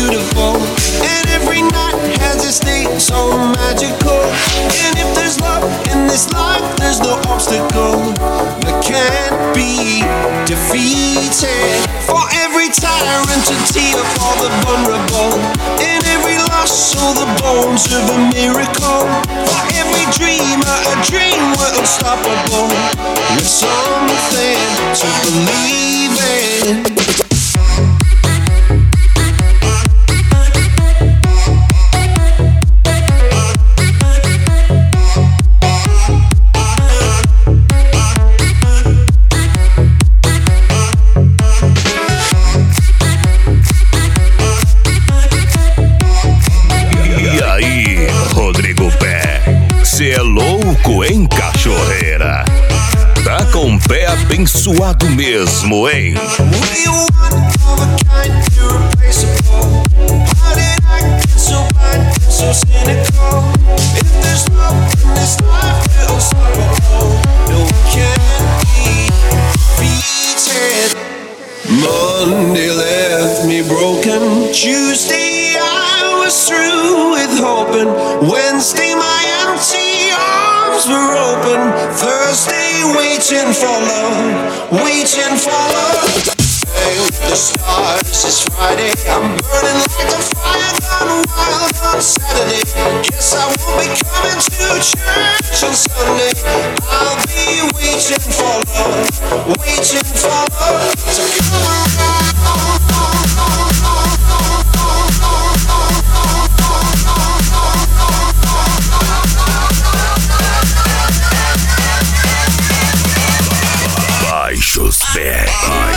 beautiful. And every night has its day so magical. And if there's love in this life, there's no obstacle that can't be defeated. For every tyrant to tear for the vulnerable. In every loss, so the bones of a miracle. For every dreamer, a dream we're unstoppable. With something to believe in. Cê é louco, hein, cachorreira? Tá com o pé abençoado mesmo, hein? Monday left me broken. Tuesday I was through with hoping. Wednesday my empty arms were open. Thursday waiting for love, waiting for love. The stars, it's Friday. I'm burning like a fire gone wild on Saturday. Guess I won't be coming to church on Sunday. I'll be waiting for love, waiting for love to come around. Baixa os pés.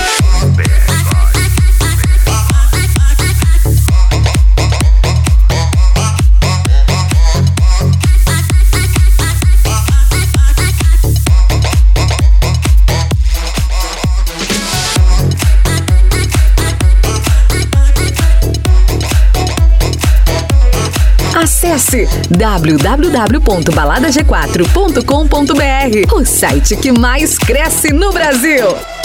Acesse www.baladag4.com.br, o site que mais cresce no Brasil.